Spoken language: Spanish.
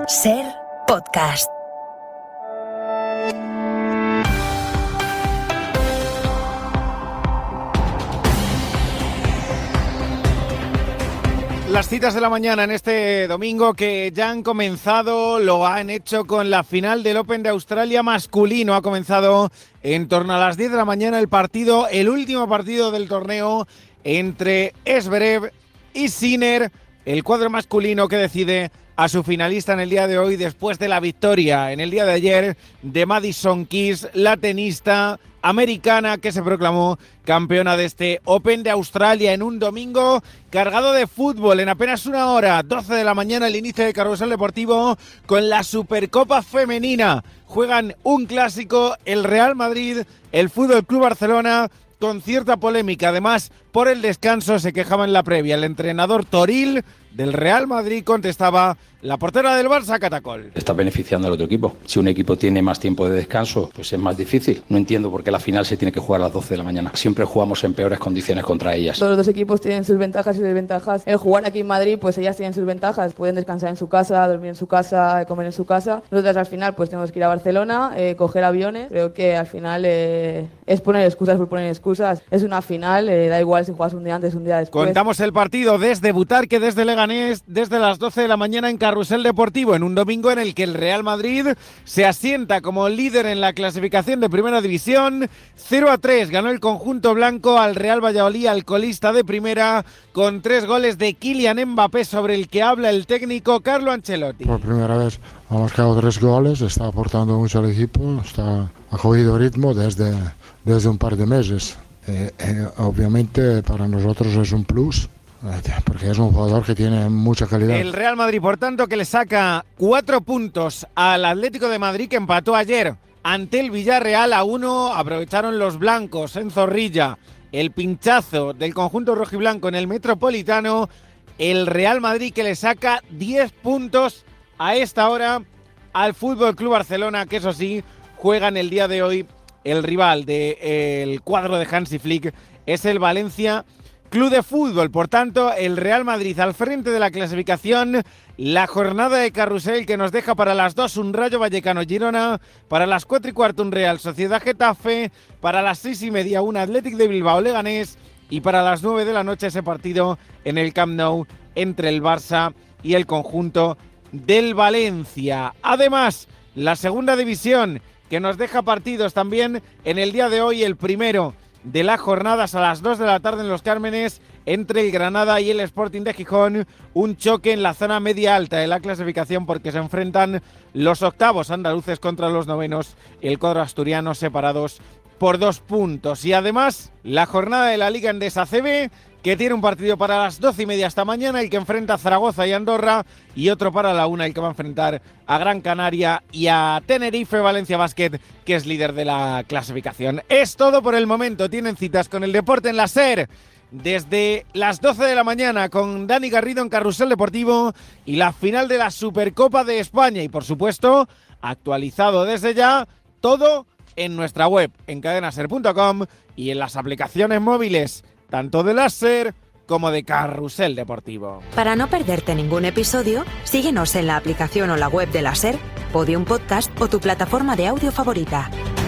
SER Podcast. Las citas de la mañana en este domingo que ya han comenzado, lo han hecho con la final del Open de Australia masculino. Ha comenzado en torno a las 10 de la mañana el último partido del torneo entre Zverev y Sinner, el cuadro masculino que decide a su finalista en el día de hoy después de la victoria en el día de ayer de Madison Keys, la tenista americana que se proclamó campeona de este Open de Australia en un domingo cargado de fútbol. En apenas una hora, 12 de la mañana, el inicio de Carrusel Deportivo con la Supercopa Femenina. Juegan un clásico, el Real Madrid, el Fútbol Club Barcelona, con cierta polémica. Además, por el descanso se quejaba en la previa. El entrenador Toril del Real Madrid contestaba la portera del Barça, Catacol. Está beneficiando al otro equipo. Si un equipo tiene más tiempo de descanso, pues es más difícil. No entiendo por qué la final se tiene que jugar a las 12 de la mañana. Siempre jugamos en peores condiciones contra ellas. Todos los dos equipos tienen sus ventajas y desventajas. El jugar aquí en Madrid, pues ellas tienen sus ventajas. Pueden descansar en su casa, dormir en su casa, comer en su casa. Nosotras al final pues tenemos que ir a Barcelona, coger aviones. Creo que al final es poner excusas por poner excusas. Es una final, da igual si juegas un día antes, un día después. Contamos el partido desde Butarque, desde Leganés, desde las 12 de la mañana en Carrusel Deportivo, en un domingo en el que el Real Madrid se asienta como líder en la clasificación de Primera División. 0-3 ganó el conjunto blanco al Real Valladolid, al colista de Primera, con 3 goles de Kylian Mbappé, sobre el que habla el técnico Carlo Ancelotti. Por primera vez ha marcado 3 goles, está aportando mucho al equipo, ha cogido ritmo desde un par de meses. Obviamente para nosotros es un plus, porque es un jugador que tiene mucha calidad. El Real Madrid, por tanto, que le saca 4 puntos al Atlético de Madrid, que empató ayer ante el Villarreal a 1. Aprovecharon los blancos en Zorrilla el pinchazo del conjunto rojiblanco en el Metropolitano. El Real Madrid que le saca 10 puntos a esta hora al Fútbol Club Barcelona, que eso sí, juega en el día de hoy. El rival del cuadro de Hansi Flick es el Valencia Club de Fútbol. Por tanto, el Real Madrid al frente de la clasificación. La jornada de Carrusel que nos deja para las 2 un Rayo Vallecano Girona, para las 4:15 un Real Sociedad Getafe, para las 6:30 un Athletic de Bilbao Leganés y para las 9 de la noche ese partido en el Camp Nou entre el Barça y el conjunto del Valencia. Además, la segunda división que nos deja partidos también en el día de hoy, el primero de las jornadas a las 2 de la tarde en Los Cármenes entre el Granada y el Sporting de Gijón, un choque en la zona media-alta de la clasificación porque se enfrentan los octavos andaluces contra los novenos, el cuadro asturiano, separados por 2 puntos. Y además, la jornada de la Liga Endesa CB, que tiene un partido para las 12:30 esta mañana, el que enfrenta a Zaragoza y Andorra, y otro para la 1, el que va a enfrentar a Gran Canaria y a Tenerife Valencia Basket, que es líder de la clasificación. Es todo por el momento. Tienen citas con el deporte en la SER desde las 12 de la mañana con Dani Garrido en Carrusel Deportivo y la final de la Supercopa de España. Y por supuesto, actualizado desde ya, todo en nuestra web, en cadenaser.com y en las aplicaciones móviles, tanto de la SER como de Carrusel Deportivo. Para no perderte ningún episodio, síguenos en la aplicación o la web de la SER, Podium Podcast o tu plataforma de audio favorita.